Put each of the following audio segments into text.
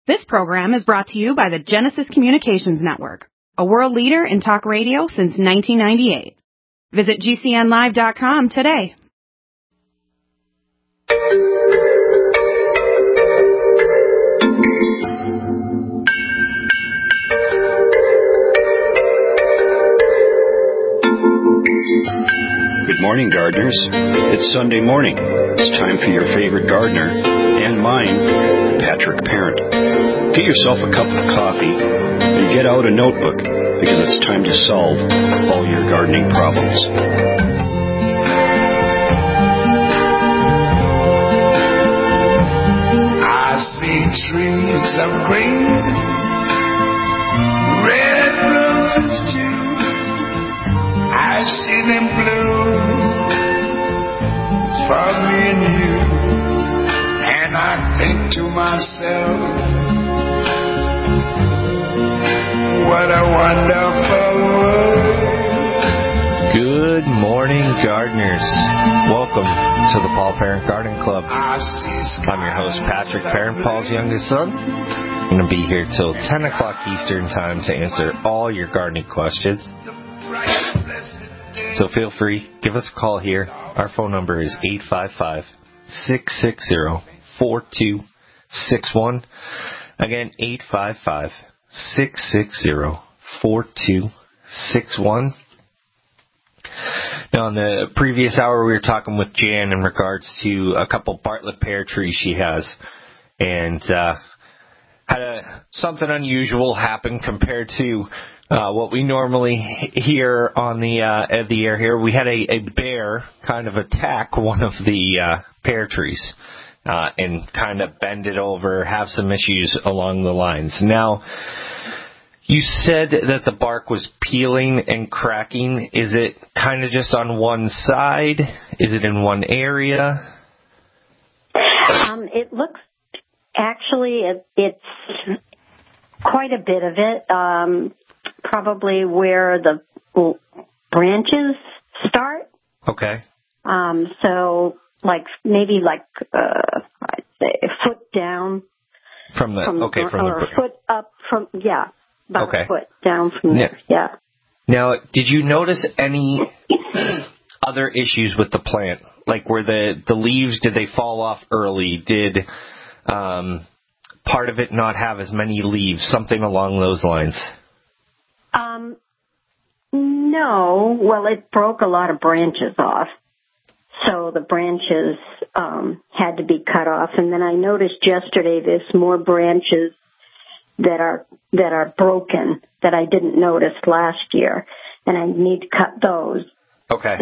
This program is brought to you by the Genesis Communications Network, a world leader in talk radio since 1998. Visit GCNlive.com today. Good morning, gardeners. It's Sunday morning. It's time for your favorite gardener, and mine, Patrick Parent. Get yourself a cup of coffee and get out a notebook, because it's time to solve all your gardening problems. I see trees of green, red roses too. I see them bloom for me and you, and I think to myself, what a wonderful world. Good morning, gardeners. Welcome to the Paul Parent Garden Club. I'm your host, Patrick Parent, Paul's youngest son. I'm going to be here till 10 o'clock Eastern Time to answer all your gardening questions. So feel free, give us a call here. Our phone number is 855-660-4261. Again, 855-660-4261. Now, in the previous hour, we were talking with Jan in regards to a couple Bartlett pear trees she has. And had something unusual happen compared to what we normally hear on the air here. We had a bear kind of attack one of the pear trees and kind of bend it over, have some issues along the lines. Now, you said that the bark was peeling and cracking. Is it kind of just on one side? Is it in one area? It looks, actually, it's quite a bit of it. Probably where the branches start. Okay. So, maybe I'd say a foot down. From the foot up from, about okay. a foot down from there, yeah. Now, did you notice any other issues with the plant? Like, were the leaves, did they fall off early? Did part of it not have as many leaves? Something along those lines? No. Well, it broke a lot of branches off. So the branches had to be cut off. And then I noticed yesterday there's more branches that are broken that I didn't notice last year. And I need to cut those. Okay.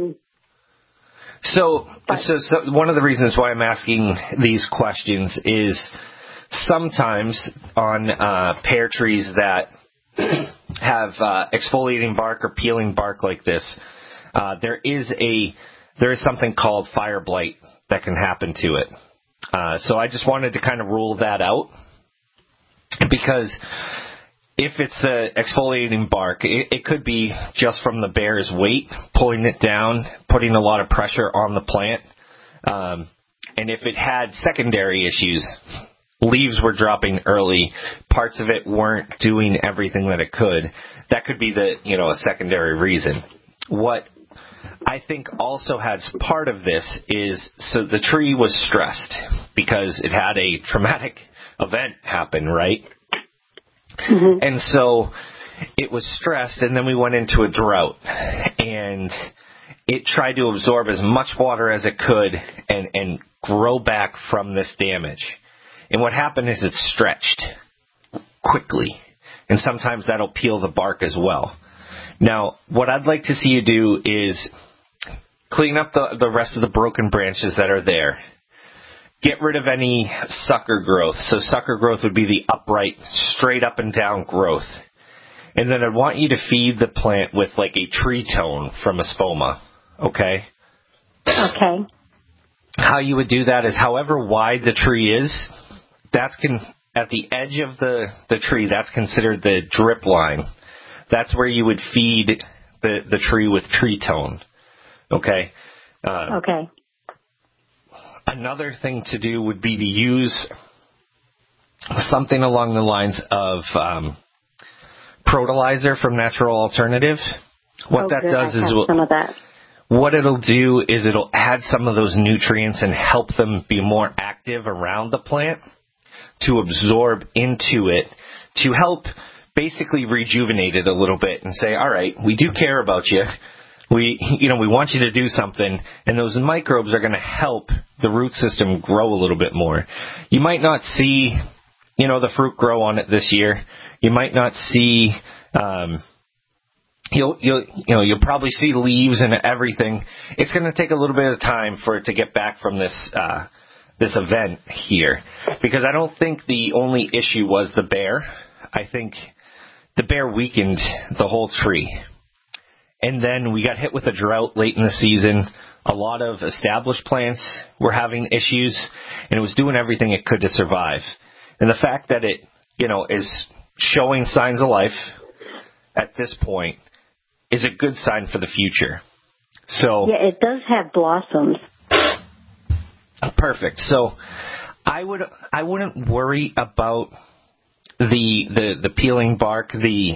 So one of the reasons why I'm asking these questions is sometimes on pear trees that have exfoliating bark or peeling bark like this, there is something called fire blight that can happen to it. So I just wanted to kind of rule that out, because if it's the exfoliating bark, it could be just from the bear's weight, pulling it down, putting a lot of pressure on the plant. And if it had secondary issues, leaves were dropping early, parts of it weren't doing everything that it could, that could be a secondary reason. What I think also has part of this is, so the tree was stressed because it had a traumatic event happen, right? Mm-hmm. And so it was stressed, and then we went into a drought, and it tried to absorb as much water as it could and grow back from this damage. And what happened is it stretched quickly, and sometimes that'll peel the bark as well. Now, what I'd like to see you do is clean up the rest of the broken branches that are there. Get rid of any sucker growth. So sucker growth would be the upright, straight up and down growth. And then I want you to feed the plant with like a tree tone from Espoma. Okay? Okay. How you would do that is however wide the tree is, at the edge of the tree, that's considered the drip line. That's where you would feed the tree with tree tone. Okay? Okay. Another thing to do would be to use something along the lines of Protolizer from Natural Alternative. What that does is some of that. What it'll do is it'll add some of those nutrients and help them be more active around the plant to absorb into it, to help basically rejuvenate it a little bit and say, all right, we do care about you. We want you to do something, and those microbes are going to help the root system grow a little bit more. You might not see, the fruit grow on it this year. You might not see, you'll probably see leaves and everything. It's going to take a little bit of time for it to get back from this event here, because I don't think the only issue was the bear. I think the bear weakened the whole tree. And then we got hit with a drought late in the season. A lot of established plants were having issues, and it was doing everything it could to survive. And the fact that it, is showing signs of life at this point is a good sign for the future. So yeah, it does have blossoms. Perfect. So I wouldn't worry about the peeling bark, the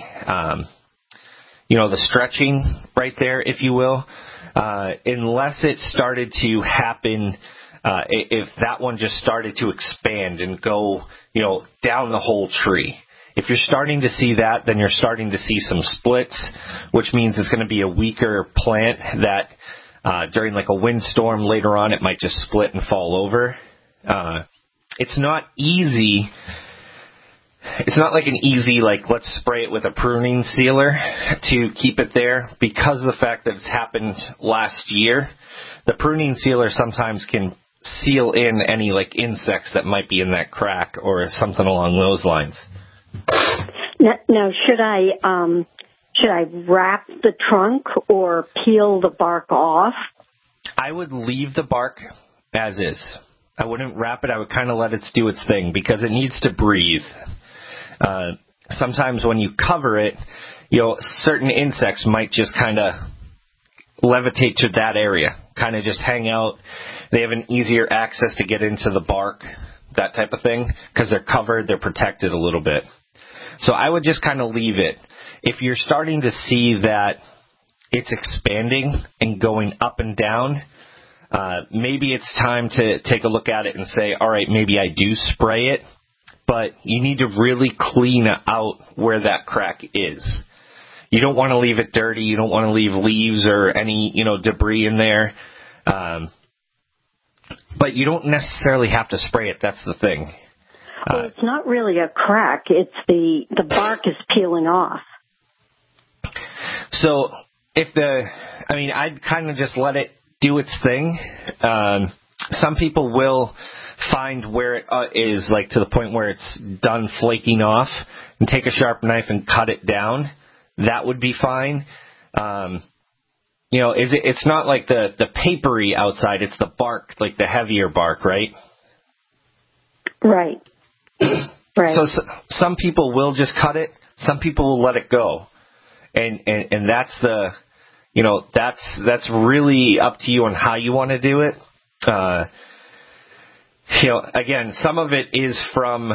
stretching right there, if you will, unless it started to happen, if that one just started to expand and go, down the whole tree. If you're starting to see that, then you're starting to see some splits, which means it's going to be a weaker plant that during like a windstorm later on, it might just split and fall over. It's not easy. It's not like an easy, let's spray it with a pruning sealer to keep it there, because of the fact that it's happened last year. The pruning sealer sometimes can seal in any, insects that might be in that crack or something along those lines. Now, should I wrap the trunk or peel the bark off? I would leave the bark as is. I wouldn't wrap it. I would kind of let it do its thing, because it needs to breathe. Sometimes when you cover it, certain insects might just kind of levitate to that area, kind of just hang out. They have an easier access to get into the bark, that type of thing, because they're covered, they're protected a little bit. So I would just kind of leave it. If you're starting to see that it's expanding and going up and down, maybe it's time to take a look at it and say, all right, maybe I do spray it. But you need to really clean out where that crack is. You don't want to leave it dirty. You don't want to leave leaves or any, debris in there. But you don't necessarily have to spray it. That's the thing. Well, it's not really a crack. It's the bark is peeling off. So I'd kind of just let it do its thing. Some people will find where it is, to the point where it's done flaking off, and take a sharp knife and cut it down. That would be fine. It's not like the papery outside, it's the bark, like the heavier bark, right? Right. Right. So some people will just cut it, some people will let it go. And that's that's really up to you on how you want to do it. Again, some of it is from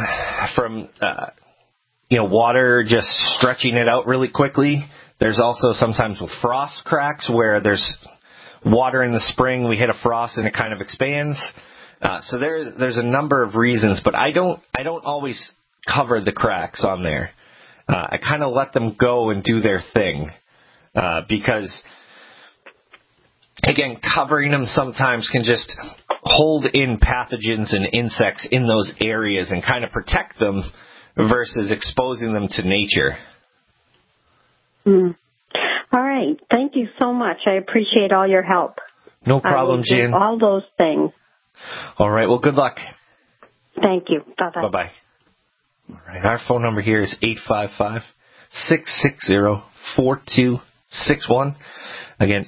water just stretching it out really quickly. There's also sometimes with frost cracks where there's water in the spring, we hit a frost and it kind of expands. So there's a number of reasons, but I don't always cover the cracks on there. I kind of let them go and do their thing, because again, covering them sometimes can just hold in pathogens and insects in those areas and kind of protect them versus exposing them to nature. All right. Thank you so much. I appreciate all your help. No problem, Jan. All those things. All right. Well, good luck. Thank you. Bye-bye. Bye-bye. All right. Our phone number here is 855-660-4261. Again,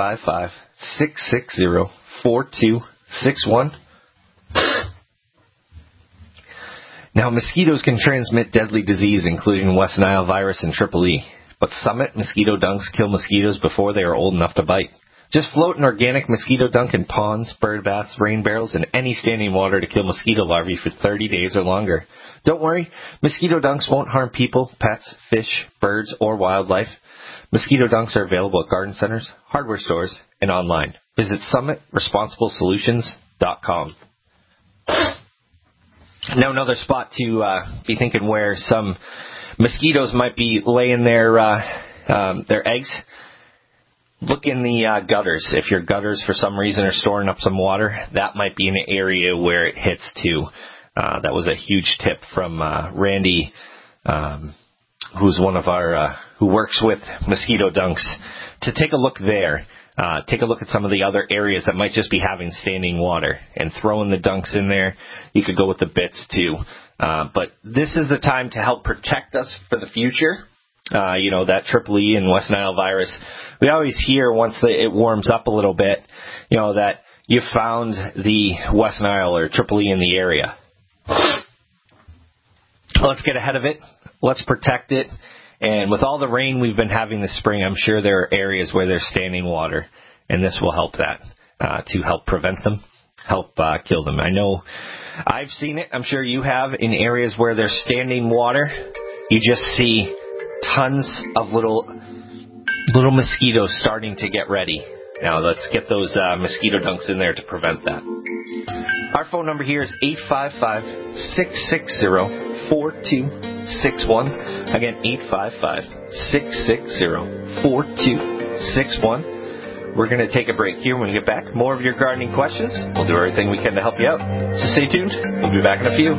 855-660-4261. Now, mosquitoes can transmit deadly disease, including West Nile virus and Triple E. But Summit mosquito dunks kill mosquitoes before they are old enough to bite. Just float an organic mosquito dunk in ponds, bird baths, rain barrels, and any standing water to kill mosquito larvae for 30 days or longer. Don't worry, mosquito dunks won't harm people, pets, fish, birds, or wildlife. Mosquito dunks are available at garden centers, hardware stores, and online. Visit summitresponsibleSolutions.com. Now another spot to be thinking where some mosquitoes might be laying their eggs. Look in the gutters. If your gutters for some reason are storing up some water, that might be an area where it hits too. That was a huge tip from Randy, who's one of our who works with mosquito dunks, to take a look there. Take a look at some of the other areas that might just be having standing water and throwing the dunks in there. You could go with the bits too. But this is the time to help protect us for the future. That Triple E and West Nile virus. We always hear once it warms up a little bit, that you found the West Nile or Triple E in the area. Let's get ahead of it. Let's protect it. And with all the rain we've been having this spring, I'm sure there are areas where there's standing water, and this will help that to help prevent them, help kill them. I know I've seen it. I'm sure you have in areas where there's standing water. You just see tons of little mosquitoes starting to get ready. Now let's get those mosquito dunks in there to prevent that. Our phone number here is 855-660-4261. Again, 855-660-4261. We're going to take a break here. When we get back, more of your gardening questions. We'll do everything we can to help you out. So stay tuned. We'll be back in a few.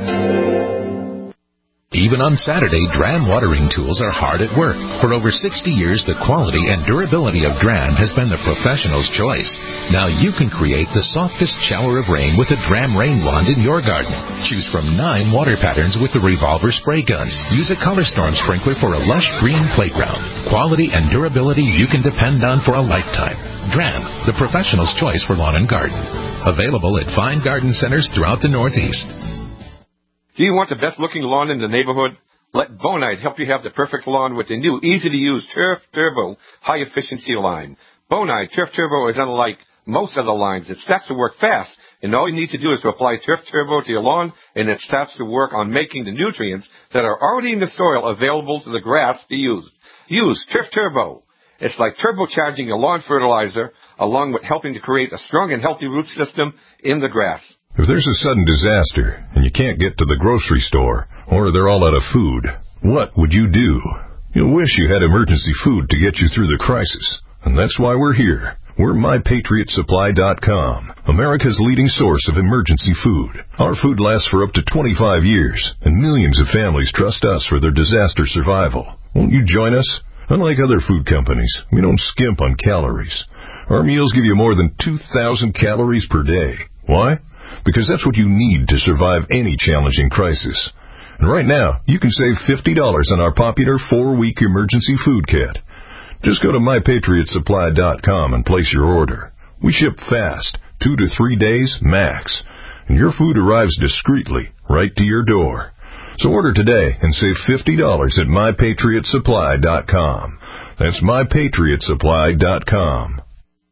Even on Saturday, Dram watering tools are hard at work. For over 60 years, the quality and durability of Dram has been the professional's choice. Now you can create the softest shower of rain with a Dram rain wand in your garden. Choose from 9 water patterns with the revolver spray gun. Use a Color Storm sprinkler for a lush green playground. Quality and durability you can depend on for a lifetime. Dram, the professional's choice for lawn and garden. Available at fine garden centers throughout the Northeast. Do you want the best-looking lawn in the neighborhood? Let Bonide help you have the perfect lawn with the new, easy-to-use Turf Turbo high-efficiency line. Bonide Turf Turbo is unlike most other lines. It starts to work fast, and all you need to do is to apply Turf Turbo to your lawn, and it starts to work on making the nutrients that are already in the soil available to the grass to use. Use Turf Turbo. It's like turbocharging your lawn fertilizer, along with helping to create a strong and healthy root system in the grass. If there's a sudden disaster and you can't get to the grocery store or they're all out of food, what would you do? You'll wish you had emergency food to get you through the crisis. And that's why we're here. We're MyPatriotSupply.com, America's leading source of emergency food. Our food lasts for up to 25 years, and millions of families trust us for their disaster survival. Won't you join us? Unlike other food companies, we don't skimp on calories. Our meals give you more than 2,000 calories per day. Why? Because that's what you need to survive any challenging crisis. And right now, you can save $50 on our popular 4-week emergency food kit. Just go to MyPatriotSupply.com and place your order. We ship fast, 2 to 3 days max, and your food arrives discreetly right to your door. So order today and save $50 at MyPatriotSupply.com. That's MyPatriotSupply.com.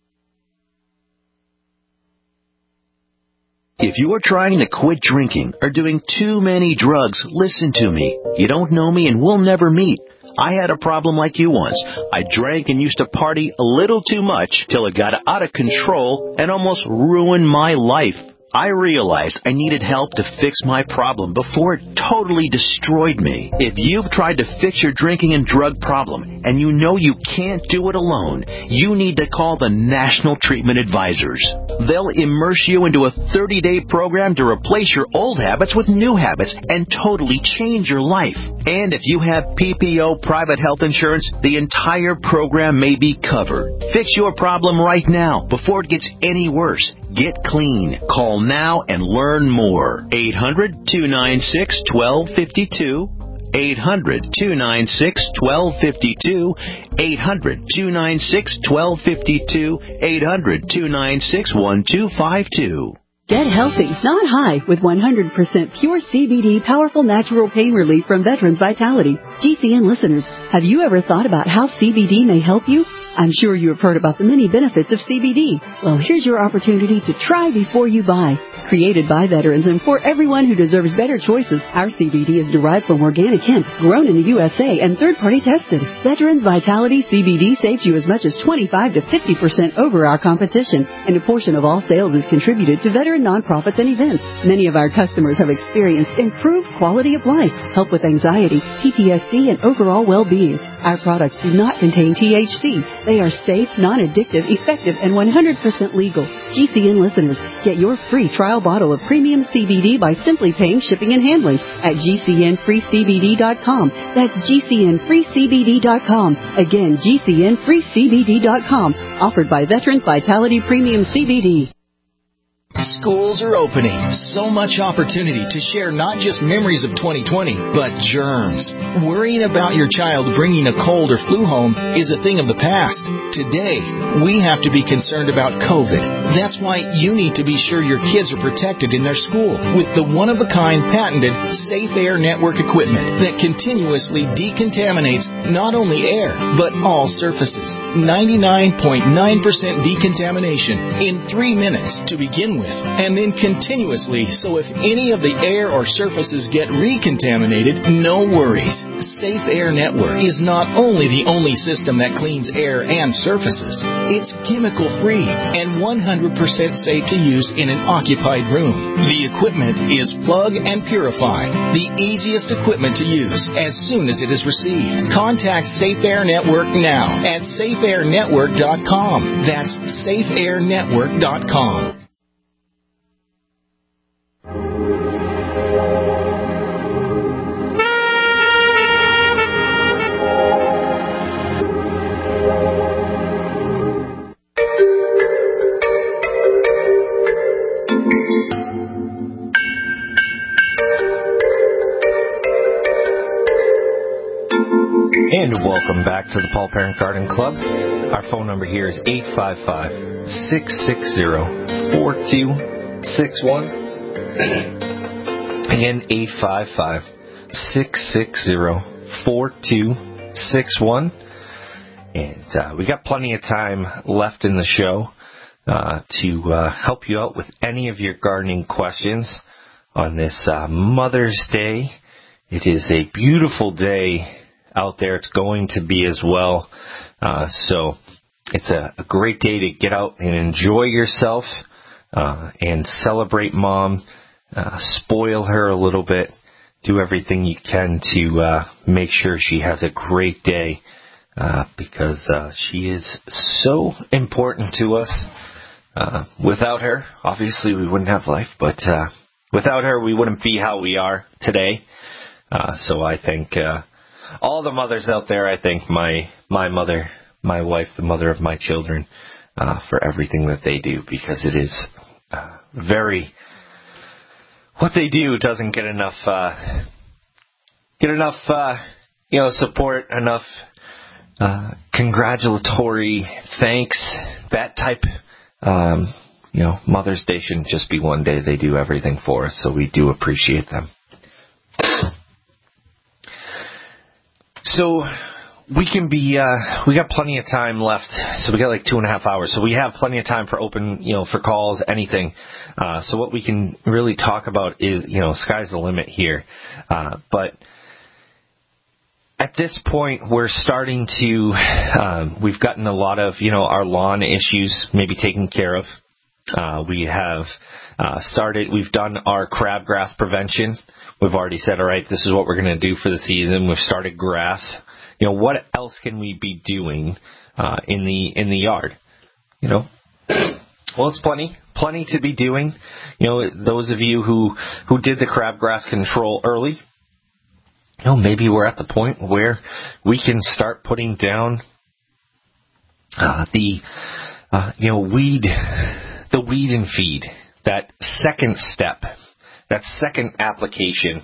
If you are trying to quit drinking or doing too many drugs, listen to me. You don't know me and we'll never meet. I had a problem like you once. I drank and used to party a little too much till it got out of control and almost ruined my life. I realized I needed help to fix my problem before it totally destroyed me. If you've tried to fix your drinking and drug problem and you know you can't do it alone, you need to call the National Treatment Advisors. They'll immerse you into a 30-day program to replace your old habits with new habits and totally change your life. And if you have PPO private health insurance, the entire program may be covered. Fix your problem right now before it gets any worse. Get clean. Call now and learn more. 800-296-1252. 800-296-1252. 800-296-1252. 800-296-1252. Get healthy, not high, with 100% pure CBD powerful natural pain relief from Veterans Vitality. GCN listeners, have you ever thought about how CBD may help you? I'm sure you have heard about the many benefits of CBD. Well, here's your opportunity to try before you buy. Created by veterans and for everyone who deserves better choices, our CBD is derived from organic hemp, grown in the USA and third-party tested. Veterans Vitality CBD saves you as much as 25 to 50% over our competition, and a portion of all sales is contributed to veteran nonprofits and events. Many of our customers have experienced improved quality of life, help with anxiety, PTSD, and overall well-being. Our products do not contain THC. They are safe, non-addictive, effective, and 100% legal. GCN listeners, get your free trial bottle of premium CBD by simply paying shipping and handling at GCNFreeCBD.com. That's GCNFreeCBD.com. Again, GCNFreeCBD.com. Offered by Veterans Vitality Premium CBD. Schools are opening. So much opportunity to share not just memories of 2020, but germs. Worrying about your child bringing a cold or flu home is a thing of the past. Today, we have to be concerned about COVID. That's why you need to be sure your kids are protected in their school with the one-of-a-kind patented Safe Air Network equipment that continuously decontaminates not only air, but all surfaces. 99.9% decontamination in 3 minutes to begin with, and then continuously, so if any of the air or surfaces get recontaminated, no worries. Safe Air Network is not only the only system that cleans air and surfaces, it's chemical-free and 100% safe to use in an occupied room. The equipment is plug and purify, the easiest equipment to use as soon as it is received. Contact Safe Air Network now at safeairnetwork.com. That's safeairnetwork.com. And welcome back to the Paul Parent Garden Club. Our phone number here is 855-660-4261. Again, 855-660-4261. And we got plenty of time left in the show to help you out with any of your gardening questions on this Mother's Day. It is a beautiful day out there. It's going to be as well. So it's a great day to get out and enjoy yourself and celebrate Mom, spoil her a little bit, do everything you can to make sure she has a great day because she is so important to us. Without her, obviously we wouldn't have life, but without her we wouldn't be how we are today. So I think all the mothers out there, I think my mother, my wife, the mother of my children, for everything that they do, because it is what they do doesn't get enough support, enough congratulatory thanks, that type. Mother's Day shouldn't just be one day. They do everything for us, so we do appreciate them. So we got plenty of time left. So we got like 2.5 hours. So we have plenty of time for open, for calls, anything. So what we can really talk about is, sky's the limit here. But at this point, we're starting to, we've gotten a lot of, our lawn issues maybe taken care of. We have we've done our crabgrass prevention. We've already said, all right, this is what we're going to do for the season. We've started grass. What else can we be doing in the yard? Well, it's plenty to be doing. Those of you who did the crabgrass control early, maybe we're at the point where we can start putting down the weed and feed. That second step, that second application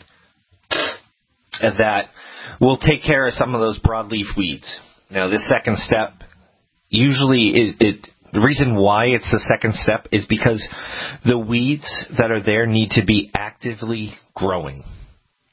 that will take care of some of those broadleaf weeds. Now, this second step usually the reason why it's the second step is because the weeds that are there need to be actively growing.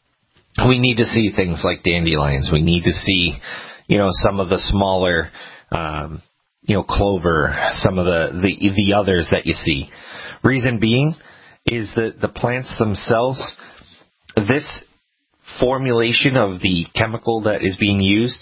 We need to see things like dandelions. We need to see, some of the smaller clover, some of the others that you see. Reason being is that the plants themselves, this formulation of the chemical that is being used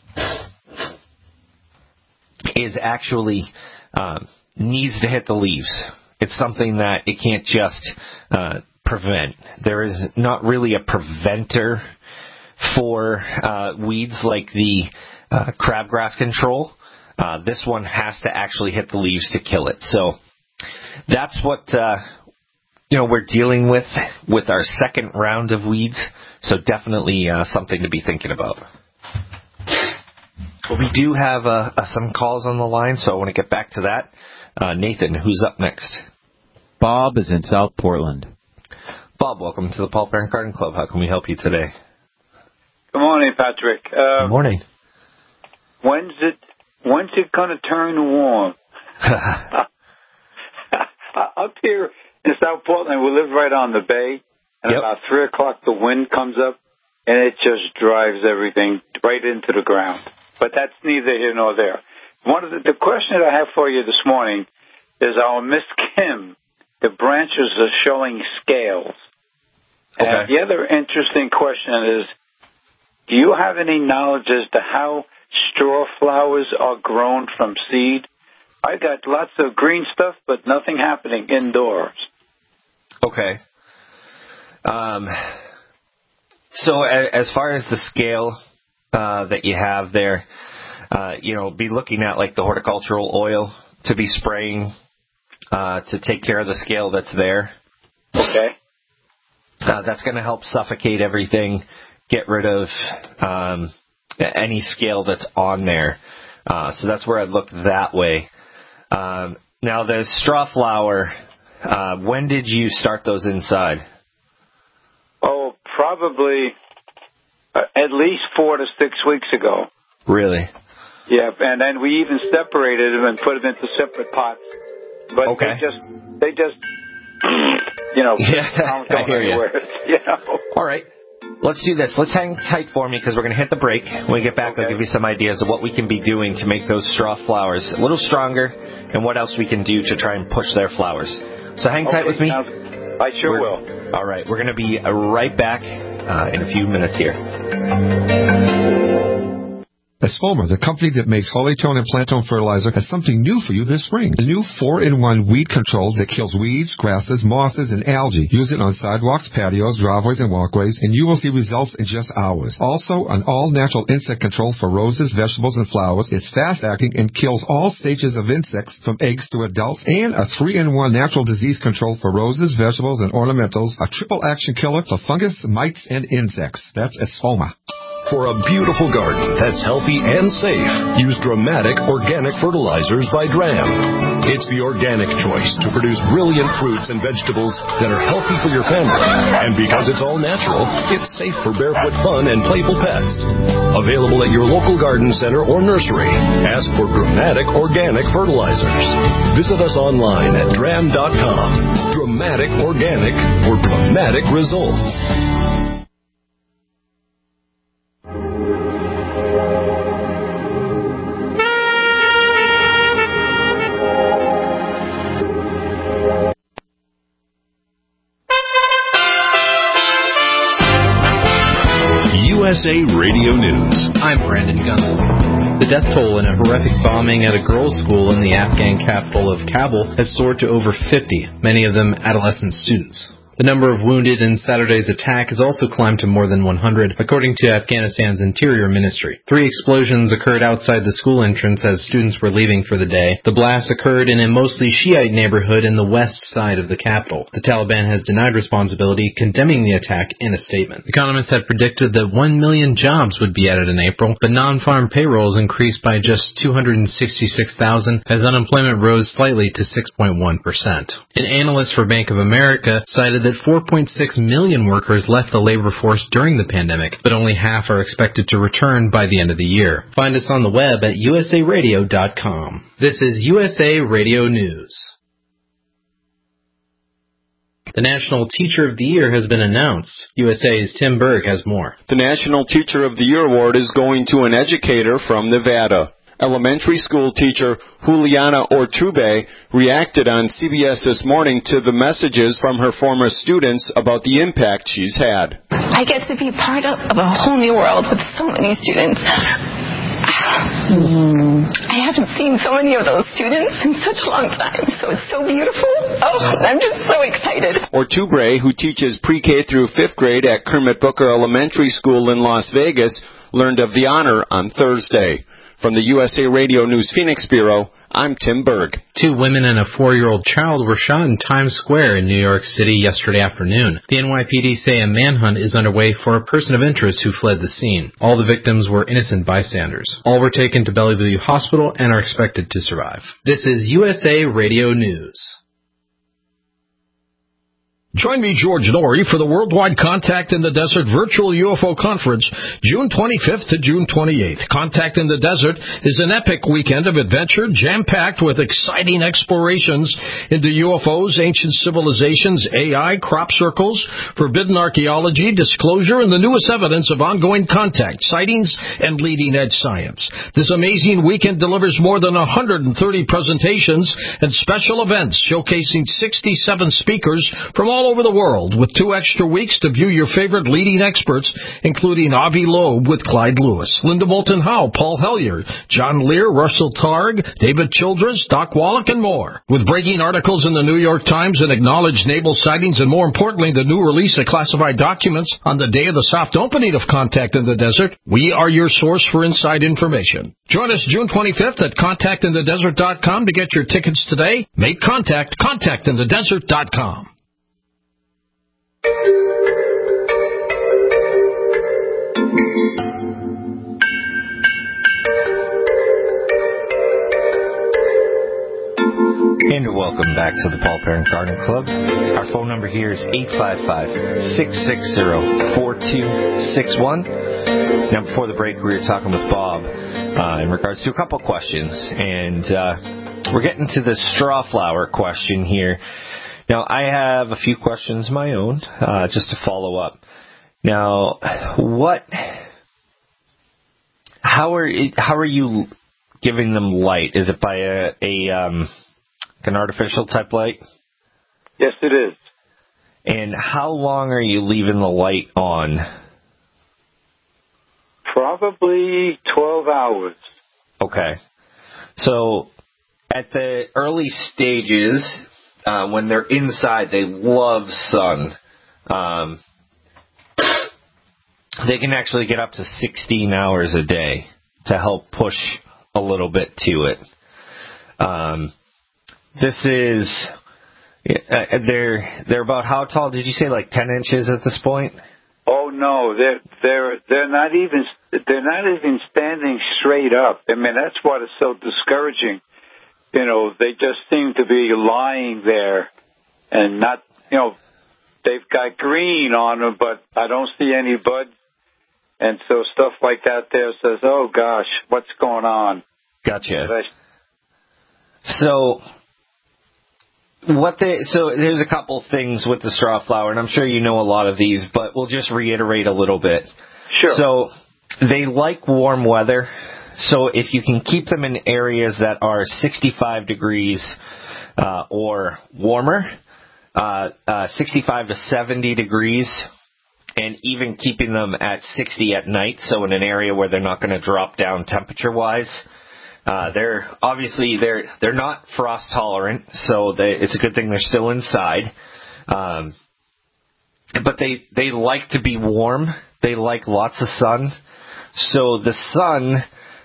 is actually needs to hit the leaves. It's something that it can't just prevent. There is not really a preventer for weeds like the crabgrass control. This one has to actually hit the leaves to kill it. So that's what we're dealing with our second round of weeds. So definitely something to be thinking about. Well, we do have some calls on the line, so I want to get back to that. Nathan, who's up next? Bob is in South Portland. Bob, welcome to the Paul Parent Garden Club. How can we help you today? Good morning, Patrick. Good morning. When's it going to turn warm? Up here in South Portland, we live right on the bay, and about 3 o'clock the wind comes up, and it just drives everything right into the ground. But that's neither here nor there. The question that I have for you this morning is our Miss Kim. The branches are showing scales. Okay. And the other interesting question is, do you have any knowledge as to how straw flowers are grown from seed? I got lots of green stuff, but nothing happening indoors. Okay. So as far as the scale that you have there, be looking at like the horticultural oil to be spraying to take care of the scale that's there. Okay. That's going to help suffocate everything, get rid of any scale that's on there. So that's where I'd look that way. Now, the straw flower, when did you start those inside? Oh, probably at least 4 to 6 weeks ago. Really? Yeah, and then we even separated them and put them into separate pots. But okay. they just yeah, don't go anywhere. All right. Let's do this. Let's hang tight for me because we're going to hit the break. When we get back, I'll give you some ideas of what we can be doing to make those straw flowers a little stronger and what else we can do to try and push their flowers. So hang tight with me. I sure will. All right. We're going to be right back in a few minutes here. Espoma, the company that makes Holytone and Plantone fertilizer, has something new for you this spring. A new 4-in-1 weed control that kills weeds, grasses, mosses, and algae. Use it on sidewalks, patios, driveways, and walkways, and you will see results in just hours. Also, an all-natural insect control for roses, vegetables, and flowers. It's fast-acting and kills all stages of insects from eggs to adults. And a 3-in-1 natural disease control for roses, vegetables, and ornamentals. A triple-action killer for fungus, mites, and insects. That's Espoma. For a beautiful garden that's healthy and safe, use Dramatic Organic Fertilizers by Dram. It's the organic choice to produce brilliant fruits and vegetables that are healthy for your family. And because it's all natural, it's safe for barefoot fun and playful pets. Available at your local garden center or nursery. Ask for Dramatic Organic Fertilizers. Visit us online at dram.com. Dramatic Organic for dramatic results. USA Radio News. I'm Brandon Gunn. The death toll in a horrific bombing at a girls' school in the Afghan capital of Kabul has soared to over 50, many of them adolescent students. The number of wounded in Saturday's attack has also climbed to more than 100, according to Afghanistan's Interior Ministry. 3 explosions occurred outside the school entrance as students were leaving for the day. The blasts occurred in a mostly Shiite neighborhood in the west side of the capital. The Taliban has denied responsibility, condemning the attack in a statement. Economists had predicted that 1 million jobs would be added in April, but non-farm payrolls increased by just 266,000 as unemployment rose slightly to 6.1%. An analyst for Bank of America cited that 4.6 million workers left the labor force during the pandemic, but only half are expected to return by the end of the year. Find us on the web at usaradio.com. This is USA Radio News. The National Teacher of the Year has been announced. USA's Tim Berg has more. The National Teacher of the Year award is going to an educator from Nevada. Elementary school teacher Juliana Ortube reacted on CBS This Morning to the messages from her former students about the impact she's had. I get to be part of a whole new world with so many students. I haven't seen so many of those students in such a long time, so it's so beautiful. Oh, I'm just so excited. Ortube, who teaches pre-K through 5th grade at Kermit Booker Elementary School in Las Vegas, learned of the honor on Thursday. From the USA Radio News Phoenix Bureau, I'm Tim Berg. 2 women and a 4-year-old child were shot in Times Square in New York City yesterday afternoon. The NYPD say a manhunt is underway for a person of interest who fled the scene. All the victims were innocent bystanders. All were taken to Bellevue Hospital and are expected to survive. This is USA Radio News. Join me, George Norrie, for the Worldwide Contact in the Desert Virtual UFO Conference, June 25th to June 28th. Contact in the Desert is an epic weekend of adventure, jam-packed with exciting explorations into UFOs, ancient civilizations, AI, crop circles, forbidden archaeology, disclosure, and the newest evidence of ongoing contact, sightings, and leading-edge science. This amazing weekend delivers more than 130 presentations and special events showcasing 67 speakers from all over the world, with 2 extra weeks to view your favorite leading experts, including Avi Loeb with Clyde Lewis, Linda Moulton Howe, Paul Hellyer, John Lear, Russell Targ, David Childress, Doc Wallach, and more. With breaking articles in the New York Times and acknowledged naval sightings, and more importantly, the new release of classified documents on the day of the soft opening of Contact in the Desert, we are your source for inside information. Join us June 25th at contactinthedesert.com to get your tickets today. Make contact, contactinthedesert.com. And welcome back to the Paul Parent Garden Club. Our phone number here is 855-660-4261. Now, before the break, we were talking with Bob in regards to a couple questions, and we're getting to the straw flower question here. Now, I have a few questions of my own, just to follow up. Now, how are you giving them light? Is it by an artificial type light? Yes, it is. And how long are you leaving the light on? Probably 12 hours. Okay. So, at the early stages, when they're inside, they love sun. They can actually get up to 16 hours a day to help push a little bit to it. This is, they're about how tall? Did you say like 10 inches at this point? Oh no, they're not even standing straight up. I mean, that's what is so discouraging. You know, they just seem to be lying there and not, they've got green on them, but I don't see any buds. And so stuff like that there says, oh gosh, what's going on? Gotcha. So there's a couple things with the straw flower, and I'm sure you know a lot of these, but we'll just reiterate a little bit. Sure. So they like warm weather. So if you can keep them in areas that are 65 degrees or warmer, 65 to 70 degrees, and even keeping them at 60 at night, so in an area where they're not going to drop down temperature-wise. They're not frost tolerant, so it's a good thing they're still inside. But they like to be warm. They like lots of sun. So the sun,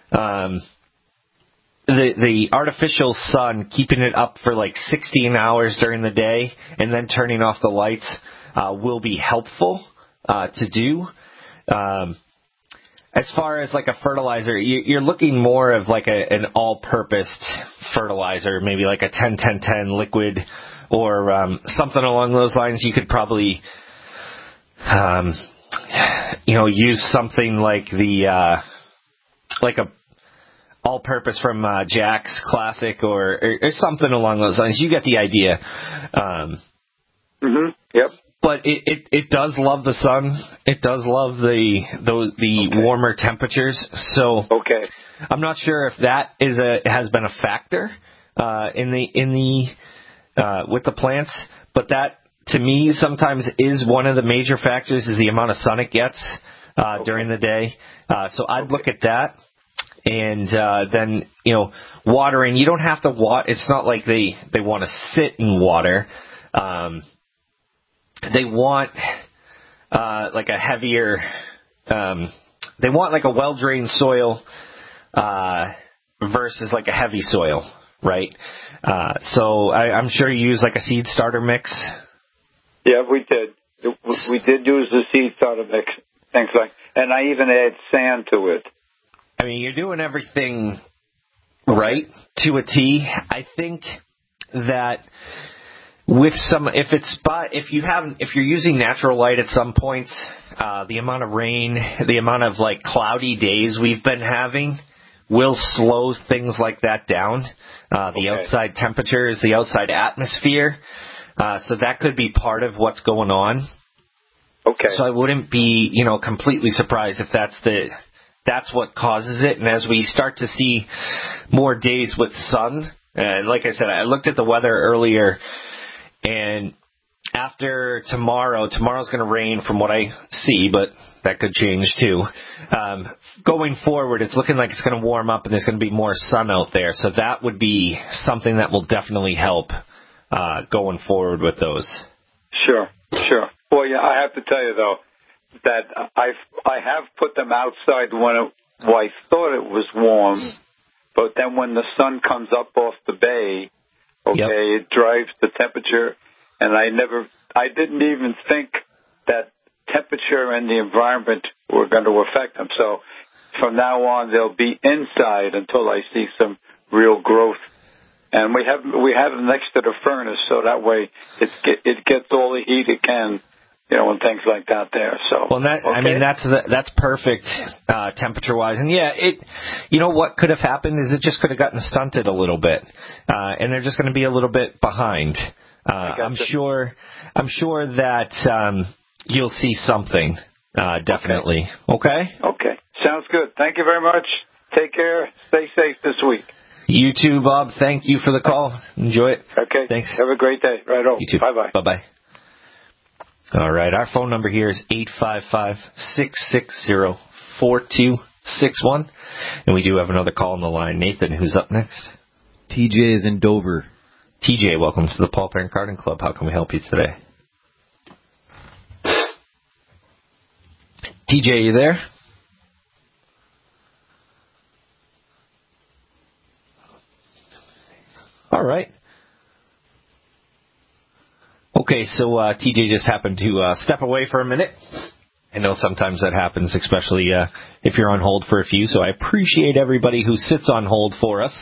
the artificial sun, keeping it up for like 16 hours during the day and then turning off the lights will be helpful to do. As far as like a fertilizer, you're looking more of like an all-purpose fertilizer, maybe like a 10-10-10 liquid or something along those lines. You could probably, use something like like a all-purpose from Jack's Classic or something along those lines. You get the idea. Yep. But it does love the sun. It does love the warmer temperatures. So I'm not sure if that has been a factor with the plants, but that to me sometimes is one of the major factors is the amount of sun it gets during the day. So I'd look at that. And then, watering, you don't have to water. It's not like they want to sit in water. They want like a heavier, they want like a well-drained soil versus like a heavy soil, right? So I'm sure you use like a seed starter mix. Yeah, we did. We did use the seed starter mix, things like, and I even add sand to it. I mean, you're doing everything right to a T. I think that with if you're using natural light at some points, the amount of rain, the amount of like cloudy days we've been having will slow things like that down. The outside temperatures, the outside atmosphere. So that could be part of what's going on. Okay. So I wouldn't be, completely surprised if that's what causes it. And as we start to see more days with sun, like I said, I looked at the weather earlier, and after tomorrow's going to rain from what I see, but that could change too. Going forward, it's looking like it's going to warm up and there's going to be more sun out there. So that would be something that will definitely help going forward with those. Sure. Well, yeah, I have to tell you, though, that I have put them outside when I thought it was warm, but then when the sun comes up off the bay, it drives the temperature, and I didn't even think that temperature and the environment were going to affect them. So from now on, they'll be inside until I see some real growth. And we have them next to the furnace, so that way it gets all the heat it can, and things like that there. So I mean that's perfect temperature wise. And yeah, what could have happened is it just could have gotten stunted a little bit, and they're just going to be a little bit behind. I'm sure that you'll see something definitely. Okay. Sounds good. Thank you very much. Take care. Stay safe this week. You too, Bob. Thank you for the call. Enjoy it. Okay. Thanks. Have a great day. Right on. You too. Bye-bye. Bye-bye. All right. Our phone number here is 855-660-4261. And we do have another call on the line. Nathan, who's up next? TJ is in Dover. TJ, welcome to the Paul Parent Garden Club. How can we help you today? TJ, you there? All right. Okay, so TJ just happened to step away for a minute. I know sometimes that happens, especially if you're on hold for a few, so I appreciate everybody who sits on hold for us.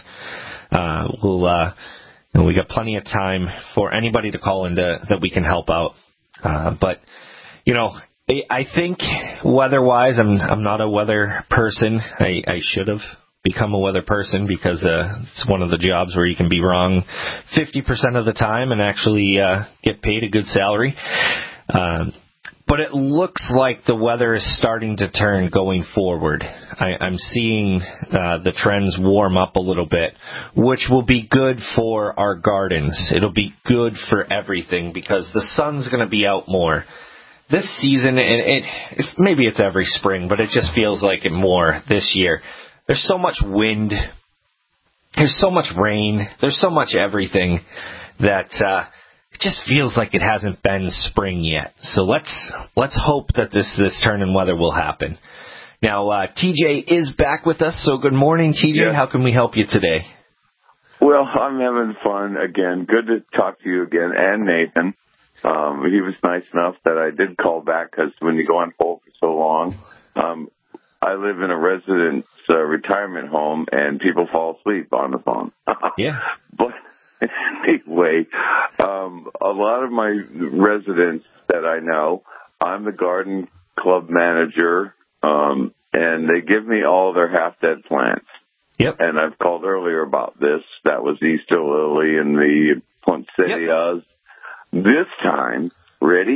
We got plenty of time for anybody to call in that we can help out. But, I think weather-wise, I'm not a weather person. I should have become a weather person because it's one of the jobs where you can be wrong 50% of the time and actually get paid a good salary. But it looks like the weather is starting to turn going forward. I'm seeing the trends warm up a little bit, which will be good for our gardens. It'll be good for everything because the sun's going to be out more. This season, and maybe it's every spring, but it just feels like it more this year. There's so much wind. There's so much rain. There's so much everything that it just feels like it hasn't been spring yet. So let's hope that this turn in weather will happen. Now, TJ is back with us. So good morning, TJ. Yes. How can we help you today? Well, I'm having fun again. Good to talk to you again, and Nathan. He was nice enough that I did call back because when you go on hold for so long, I live in a residence retirement home, and people fall asleep on the phone. Yeah. But anyway, a lot of my residents that I know, I'm the garden club manager, and they give me all their half-dead plants. Yep. And I've called earlier about this. That was Easter Lily and the poinsettias. Yep. This time, ready?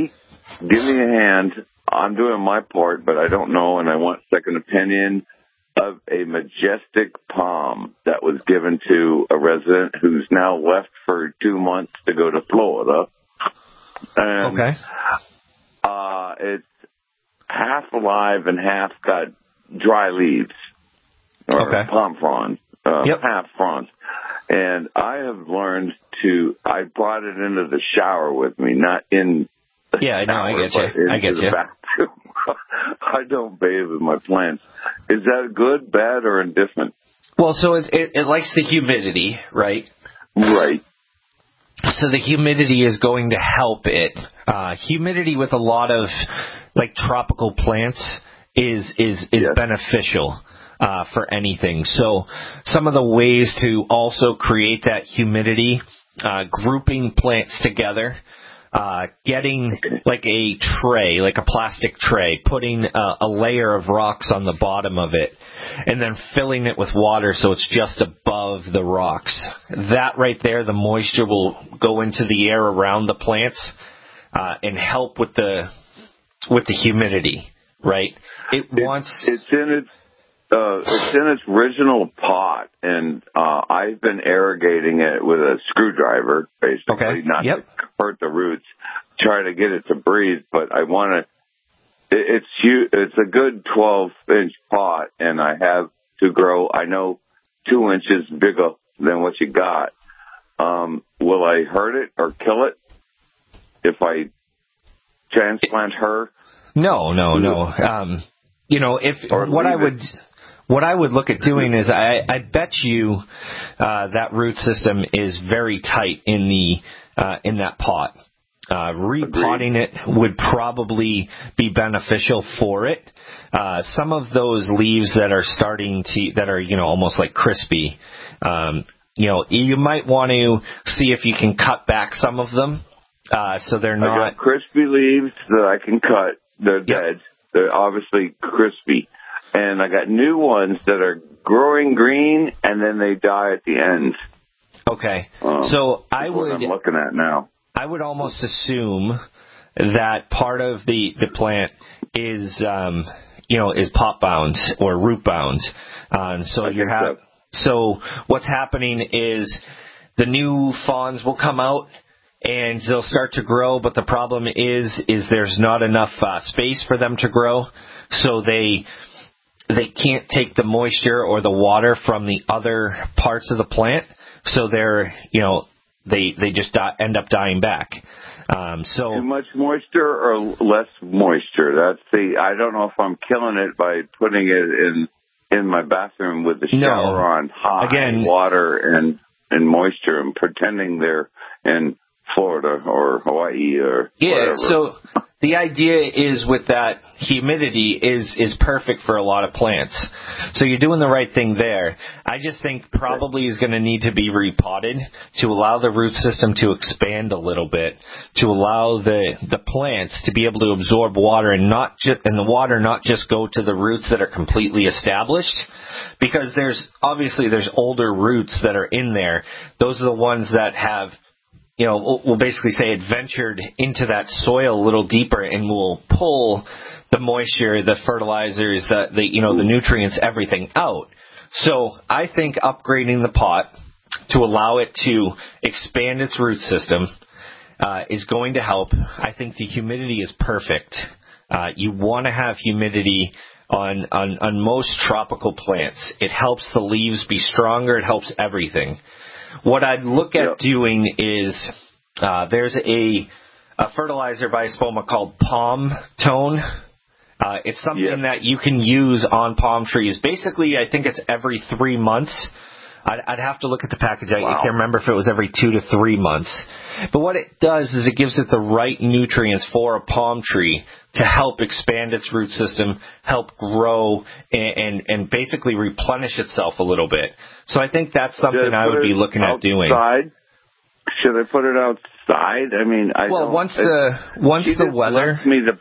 give me a hand. I'm doing my part, but I don't know, and I want second opinion of a majestic palm that was given to a resident who's now left for 2 months to go to Florida. And, okay. It's half alive and half got dry leaves, or palm fronds, half fronds. And I have learned I brought it into the shower with me, not in the shower, I get you. The bathroom. I don't bathe with my plants. Is that good, bad, or indifferent? Well, so it likes the humidity, right? Right. So the humidity is going to help it. Humidity with a lot of like tropical plants is beneficial for anything. So some of the ways to also create that humidity, grouping plants together, getting like a tray, like a plastic tray, putting a layer of rocks on the bottom of it, and then filling it with water so it's just above the rocks. That right there, the moisture will go into the air around the plants and help with the humidity, right? It's in its original pot, and I've been irrigating it with a screwdriver, basically, not to hurt the roots, try to get it to breathe. But I want to. It's a good 12-inch pot, and I have to grow. I know 2 inches bigger than what you got. Will I hurt it or kill it if I transplant her? No. What I would look at doing is I bet you that root system is very tight in that pot. Repotting it would probably be beneficial for it. Some of those leaves that are almost like crispy, you might want to see if you can cut back some of them so they're not. I got crispy leaves that I can cut. They're dead. They're obviously crispy. And I got new ones that are growing green, and then they die at the end. Okay. So I'm looking at now. I would almost assume that part of the plant is pot bound or root bound. So what's happening is the new fawns will come out and they'll start to grow, but the problem is there's not enough space for them to grow, so they can't take the moisture or the water from the other parts of the plant, so they just end up dying back. Too much moisture or less moisture? I don't know if I'm killing it by putting it in my bathroom with the shower on high water and moisture and pretending they're in Florida or Hawaii or whatever. So the idea is with that humidity is perfect for a lot of plants. So you're doing the right thing there. I just think probably is going to need to be repotted to allow the root system to expand a little bit, to allow the plants to be able to absorb water and the water not just go to the roots that are completely established, because there's older roots that are in there. Those are the ones that have we'll basically say adventured into that soil a little deeper and will pull the moisture, the fertilizers, the nutrients, everything out. So I think upgrading the pot to allow it to expand its root system is going to help. I think the humidity is perfect. You want to have humidity on most tropical plants. It helps the leaves be stronger. It helps everything. What I'd look at doing is there's a fertilizer by Espoma called Palm Tone. It's something that you can use on palm trees. Basically, I think it's every 3 months. I'd have to look at the package. I can't remember if it was every 2 to 3 months. But what it does is it gives it the right nutrients for a palm tree to help expand its root system, help grow, and basically replenish itself a little bit. So I think that's something I would be looking at doing. Should I put it outside? I mean, once the weather.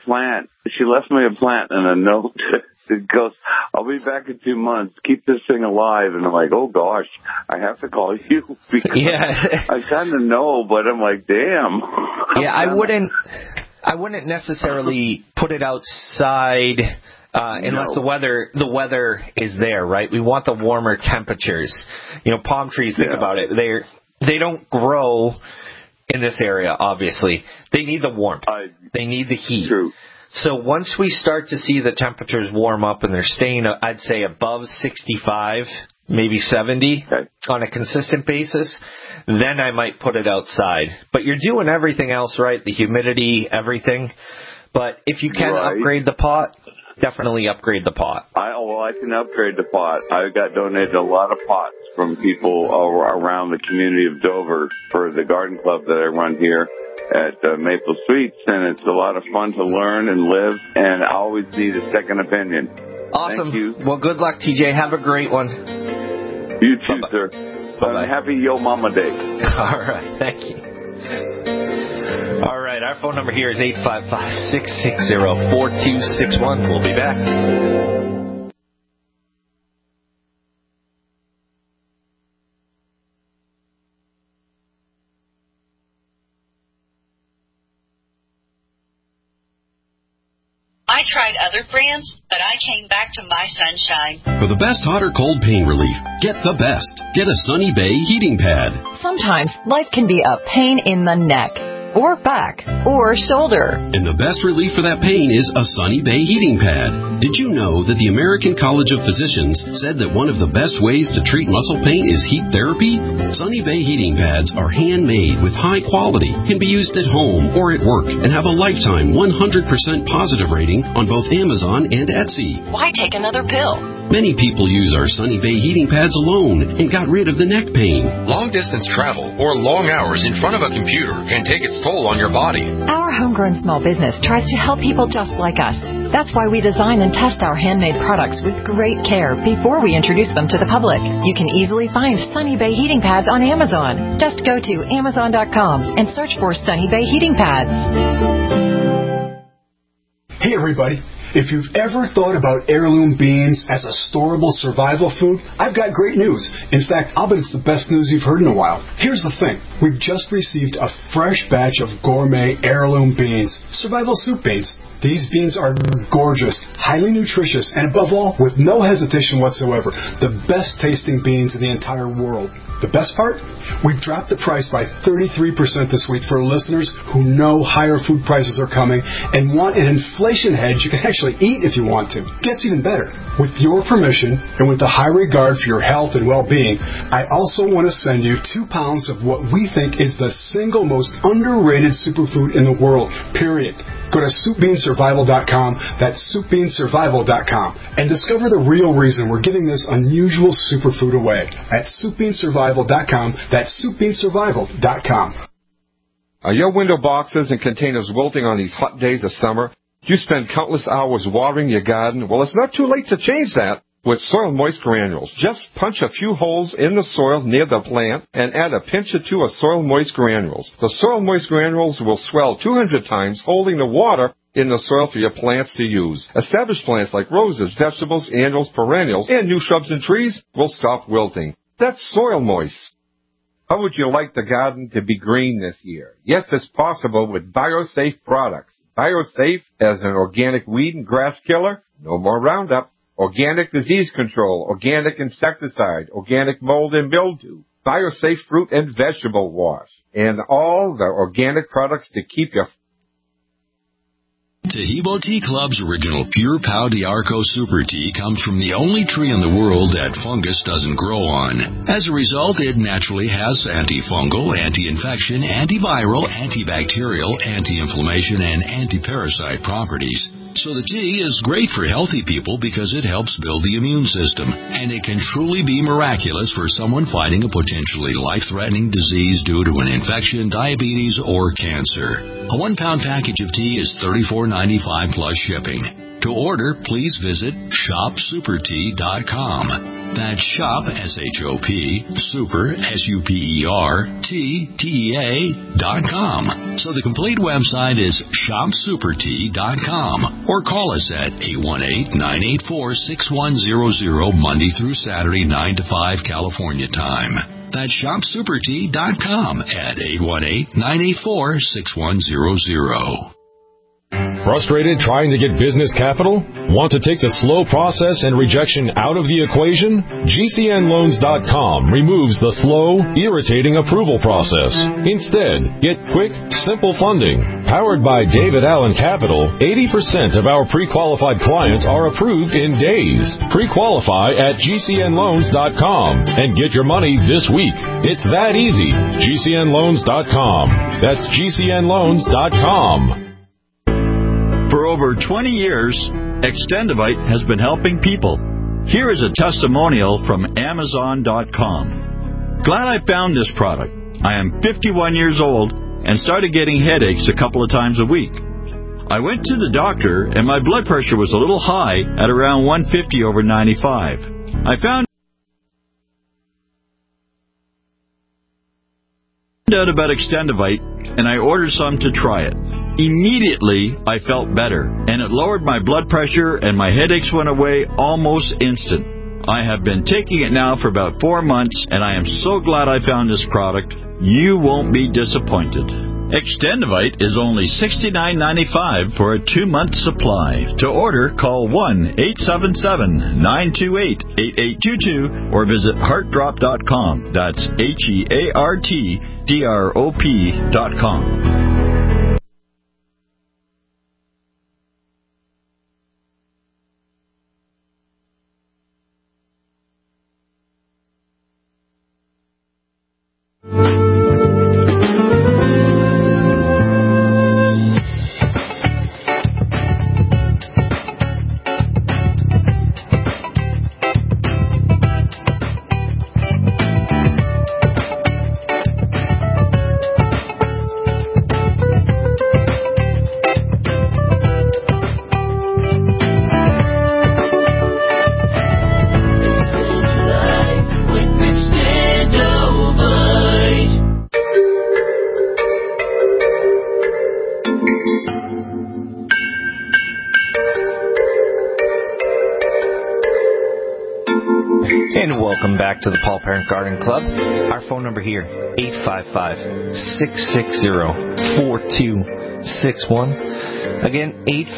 She left me a plant and a note. It goes, I'll be back in 2 months. Keep this thing alive. And I'm like, oh gosh, I have to call you because I kind of know, but I'm like, damn. Yeah, I wouldn't. I wouldn't necessarily put it outside unless the weather is there, right? We want the warmer temperatures. Palm trees, think about it. They don't grow in this area, obviously. They need the warmth. They need the heat. True. So once we start to see the temperatures warm up and they're staying, I'd say, above 65, maybe 70 on a consistent basis, then I might put it outside. But you're doing everything else right, the humidity, everything. But if you can upgrade the pot, definitely upgrade the pot. I can upgrade the pot. I got donated a lot of pots from people around the community of Dover for the garden club that I run here at Maple Suites, and it's a lot of fun to learn and live, and I always need a second opinion. Awesome. Thank you. Well, good luck, TJ. Have a great one. You too, sir. Bye-bye. Happy Yo Mama Day. All right. Thank you. All right. Our phone number here is 855-660-4261. We'll be back. I tried other brands, but I came back to My Sunshine. For the best hot or cold pain relief, get the best. Get a Sunny Bay heating pad. Sometimes life can be a pain in the neck, or back, or shoulder. And the best relief for that pain is a Sunny Bay heating pad. Did you know that the American College of Physicians said that one of the best ways to treat muscle pain is heat therapy? Sunny Bay heating pads are handmade with high quality, can be used at home or at work, and have a lifetime 100% positive rating on both Amazon and Etsy. Why take another pill? Many people use our Sunny Bay heating pads alone and got rid of the neck pain. Long-distance travel or long hours in front of a computer can take its toll on your body. Our homegrown small business tries to help people just like us. That's why we design and test our handmade products with great care before we introduce them to the public. You can easily find Sunny Bay heating pads on Amazon. Just go to Amazon.com and search for Sunny Bay heating pads. Hey everybody, if you've ever thought about heirloom beans as a storable survival food, I've got great news. In fact, I'll bet it's the best news you've heard in a while. Here's the thing. We've just received a fresh batch of gourmet heirloom beans, survival soup beans. These beans are gorgeous, highly nutritious, and above all, with no hesitation whatsoever, the best tasting beans in the entire world. The best part? We've dropped the price by 33% this week for listeners who know higher food prices are coming and want an inflation hedge you can actually eat if you want to. Gets even better. With your permission and with the high regard for your health and well-being, I also want to send you 2 pounds of what we think is the single most underrated superfood in the world, period. Go to SoupBeanSurvival.com, that's SoupBeanSurvival.com, and discover the real reason we're giving this unusual superfood away at SoupBeanSurvival.com, that's SoupBeanSurvival.com. Are your window boxes and containers wilting on these hot days of summer? Do you spend countless hours watering your garden? Well, it's not too late to change that with Soil Moist Granules. Just punch a few holes in the soil near the plant and add a pinch or two of Soil Moist Granules. The Soil Moist Granules will swell 200 times, holding the water in the soil for your plants to use. Established plants like roses, vegetables, annuals, perennials, and new shrubs and trees will stop wilting. That's Soil Moist. How would you like the garden to be green this year? Yes, it's possible with BioSafe products. BioSafe as an organic weed and grass killer, no more Roundup. Organic disease control, organic insecticide, organic mold and mildew, BioSafe fruit and vegetable wash, and all the organic products to keep your Taheebo Tea Club's original Pure Pau d'Arco Super Tea comes from the only tree in the world that fungus doesn't grow on. As a result, it naturally has antifungal, anti-infection, antiviral, antibacterial, anti-inflammation, and anti-parasite properties. So the tea is great for healthy people because it helps build the immune system, and it can truly be miraculous for someone fighting a potentially life-threatening disease due to an infection, diabetes, or cancer. A 1-pound package of tea is $34.95 plus shipping. To order, please visit shopsupertea.com. That's shop, S-H-O-P, super, S-U-P-E-R, T-T-E-A.com. So the complete website is shopsupertea.com. Or call us at 818-984-6100 Monday through Saturday, 9 to 5 California time. That's shopsupertea.com at 818-984-6100. Frustrated trying to get business capital? Want to take the slow process and rejection out of the equation? GCNLoans.com removes the slow, irritating approval process. Instead, get quick, simple funding. Powered by David Allen Capital, 80% of our pre-qualified clients are approved in days. Pre-qualify at GCNLoans.com and get your money this week. It's that easy. GCNLoans.com. That's GCNLoans.com. For over 20 years, Extendivite has been helping people. Here is a testimonial from Amazon.com. Glad I found this product. I am 51 years old and started getting headaches a couple of times a week. I went to the doctor and my blood pressure was a little high at around 150 over 95. I found out about Extendivite and I ordered some to try it. Immediately, I felt better, and it lowered my blood pressure, and my headaches went away almost instant. I have been taking it now for about 4 months, and I am so glad I found this product. You won't be disappointed. Extendivite is only $69.95 for a 2-month supply. To order, call 1-877-928-8822 or visit heartdrop.com. That's HEARTDROP.com. To the Paul Parent Garden Club. Our phone number here, 855-660-4261. Again,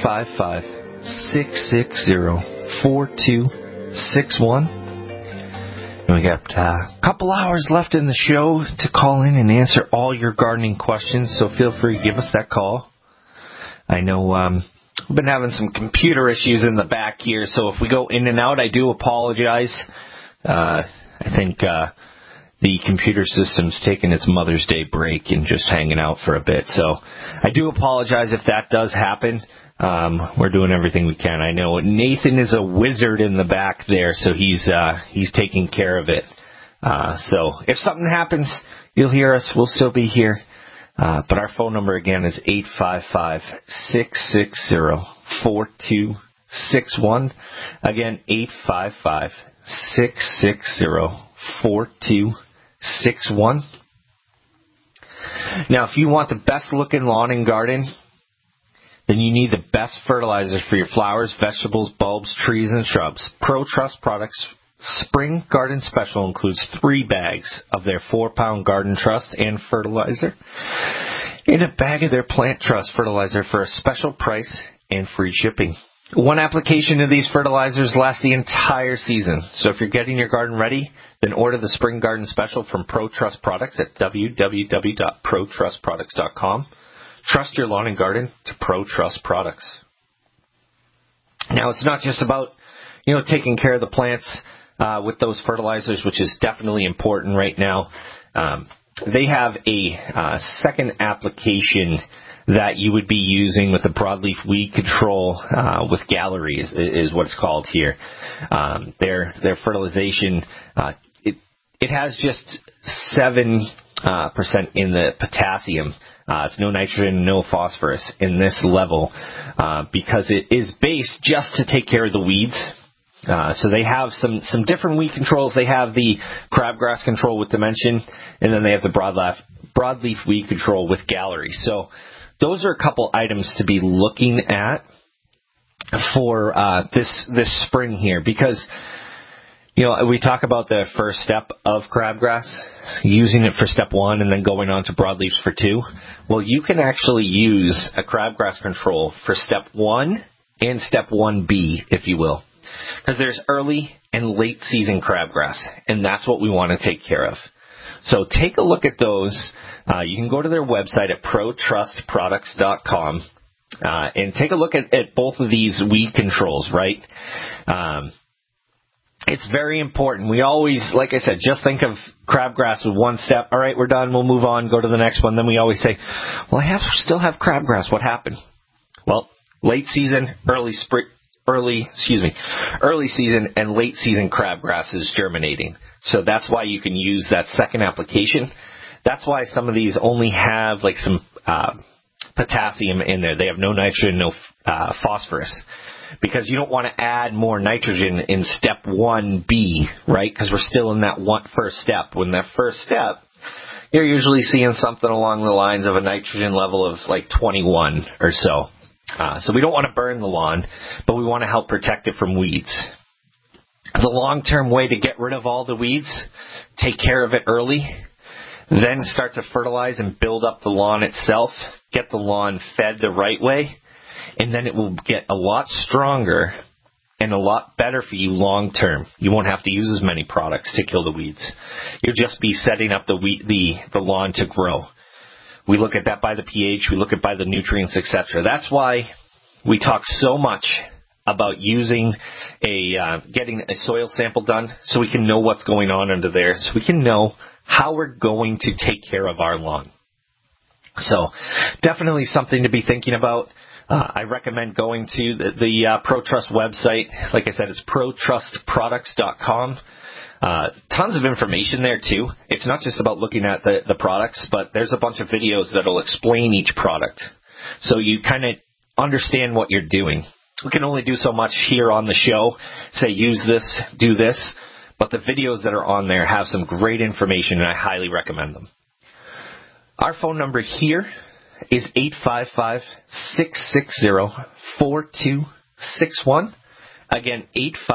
855-660-4261. And we got a couple hours left in the show to call in and answer all your gardening questions, so feel free to give us that call. I know we've been having some computer issues in the back here, so if we go in and out, I do apologize. I think the computer system's taking its Mother's Day break and just hanging out for a bit. So I do apologize if that does happen. We're doing everything we can. I know Nathan is a wizard in the back there, so he's taking care of it. So if something happens, you'll hear us. We'll still be here. But our phone number again is 855-660-4261. Again, 855-660-4261. Now, if you want the best looking lawn and garden, then you need the best fertilizers for your flowers, vegetables, bulbs, trees, and shrubs. ProTrust Products Spring Garden Special includes 3 bags of their 4-pound Garden Trust and fertilizer and a bag of their Plant Trust fertilizer for a special price and free shipping. One application of these fertilizers lasts the entire season. So if you're getting your garden ready, then order the Spring Garden Special from ProTrust Products at www.protrustproducts.com. Trust your lawn and garden to ProTrust Products. Now, it's not just about, taking care of the plants with those fertilizers, which is definitely important right now. They have a second application that you would be using with the broadleaf weed control with Gallery is what it's called here. Their fertilization, it has just 7% in the potassium. It's no nitrogen, no phosphorus in this level because it is based just to take care of the weeds. So they have some different weed controls. They have the crabgrass control with Dimension, and then they have the broadleaf weed control with Gallery. So those are a couple items to be looking at for this spring here, because You know, we talk about the first step of crabgrass, using it for step 1 and then going on to broadleaves for 2. Well, you can actually use a crabgrass control for step 1 and step 1B, if you will. Because there's early and late season crabgrass, and that's what we want to take care of. So take a look at those. You can go to their website at ProTrustProducts.com and take a look at both of these weed controls, right? It's very important. We always, like I said, just think of crabgrass with one step. All right, we're done. We'll move on, go to the next one. Then we always say, well, still have crabgrass. What happened? Well, late season, early season and late season crabgrass is germinating. So that's why you can use that second application. That's why some of these only have like some potassium in there. They have no nitrogen, no phosphorus. Because you don't want to add more nitrogen in step 1B, right? Because we're still in that first step. When that first step, you're usually seeing something along the lines of a nitrogen level of like 21 or so. So we don't want to burn the lawn, but we want to help protect it from weeds. The long-term way to get rid of all the weeds, take care of it early, then start to fertilize and build up the lawn itself, get the lawn fed the right way, and then it will get a lot stronger and a lot better for you long term. You won't have to use as many products to kill the weeds. You'll just be setting up the lawn to grow. We look at that by the pH, we look at by the nutrients, etc. That's why we talk so much about using getting a soil sample done so we can know what's going on under there, so we can know how we're going to take care of our lawn. So definitely something to be thinking about. I recommend going to the ProTrust website. Like I said, it's ProTrustProducts.com. Tons of information there, too. It's not just about looking at the products, but there's a bunch of videos that will explain each product. So you kind of understand what you're doing. We can only do so much here on the show, say use this, do this, but the videos that are on there have some great information, and I highly recommend them. Our phone number here is 855-660-4261. Again,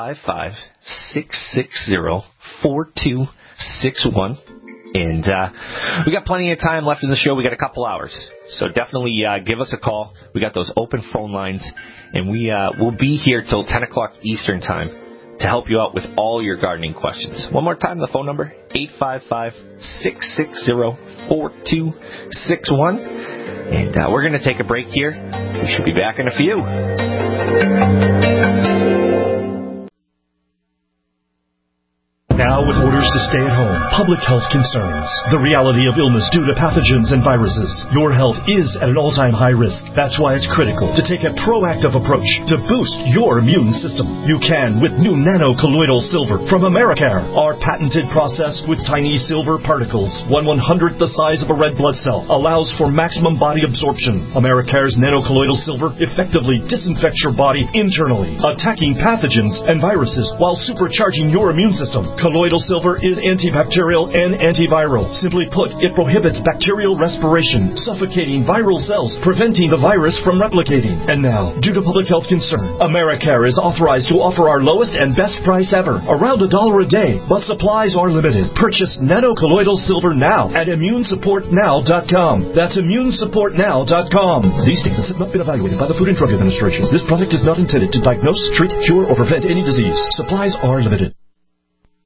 855-660-4261. And we got plenty of time left in the show. We got a couple hours. So definitely give us a call. We got those open phone lines. And we'll be here till 10 o'clock Eastern Time to help you out with all your gardening questions. One more time, the phone number, 855-660-4261. And we're going to take a break here. We should be back in a few. Now, with orders to stay at home, public health concerns, the reality of illness due to pathogens and viruses, your health is at an all-time high risk. That's why it's critical to take a proactive approach to boost your immune system. You can with new nano-colloidal silver from Americare. Our patented process with tiny silver particles, 1/100th the size of a red blood cell, allows for maximum body absorption. Americare's nano-colloidal silver effectively disinfects your body internally, attacking pathogens and viruses while supercharging your immune system. Colloidal silver is antibacterial and antiviral. Simply put, it prohibits bacterial respiration, suffocating viral cells, preventing the virus from replicating. And now, due to public health concern, Americare is authorized to offer our lowest and best price ever, around $1 a day, but supplies are limited. Purchase nano-colloidal silver now at ImmuneSupportNow.com. That's ImmuneSupportNow.com. These statements have not been evaluated by the Food and Drug Administration. This product is not intended to diagnose, treat, cure, or prevent any disease. Supplies are limited.